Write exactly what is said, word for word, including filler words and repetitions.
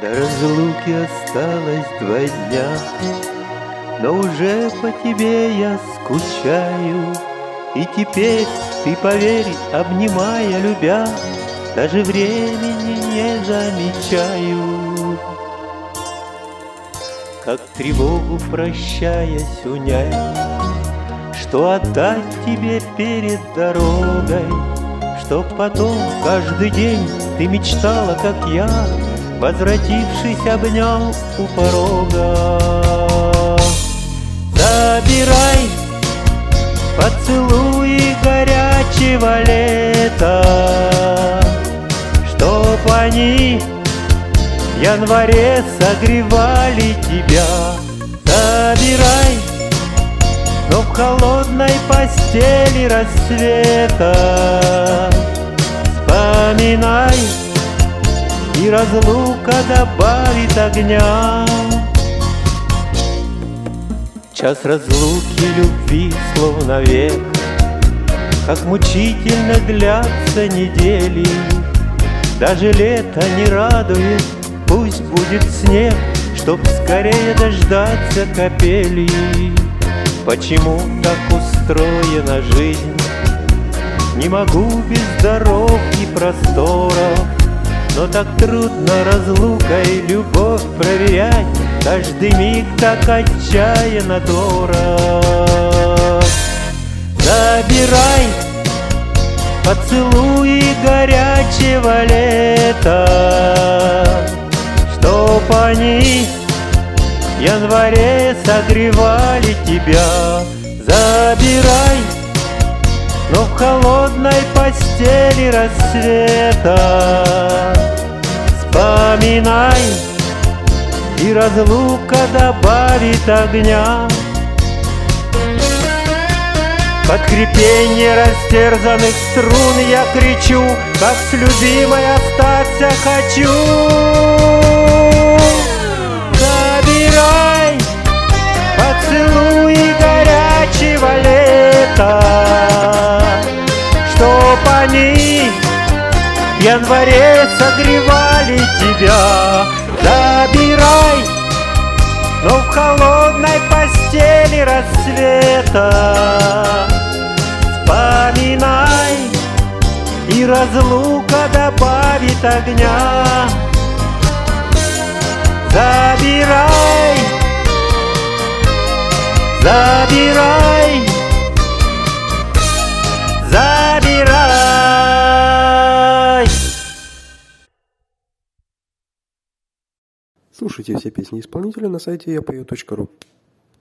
До разлуки осталось два дня, но уже по тебе я скучаю. И теперь ты, поверь, обнимая, любя, даже времени не замечаю. Как тревогу прощаясь унять, что отдать тебе перед дорогой, чтоб потом каждый день ты мечтала, как я, возвратившись, обнял у порога. Забирай поцелуи горячего лета, чтоб они в январе согревали тебя. Забирай, но в холодной постели рассвета вспоминай, и разлука добавит огня. Час разлуки любви словно век, как мучительно длятся недели. Даже лето не радует, пусть будет снег, чтоб скорее дождаться капели. Почему так устроена жизнь? Не могу без дорог и просторов, но так трудно разлукой любовь проверять. Каждый миг так отчаянно дорог. Забирай поцелуи горячего лета, чтоб они в январе согревали тебя. Забирай, но в холодной постели рассвета вспоминай, и разлука добавит огня. Под хрипенье растерзанных струн я кричу, как с любимой остаться хочу. Забирай поцелуи горячего лета, чтоб они в январе согревали тебя. Забирай, но в холодной постели рассвета вспоминай, и разлука добавит огня. Забирай, забирай, забирай. Слушайте все песни исполнителя на сайте я пою точка ру.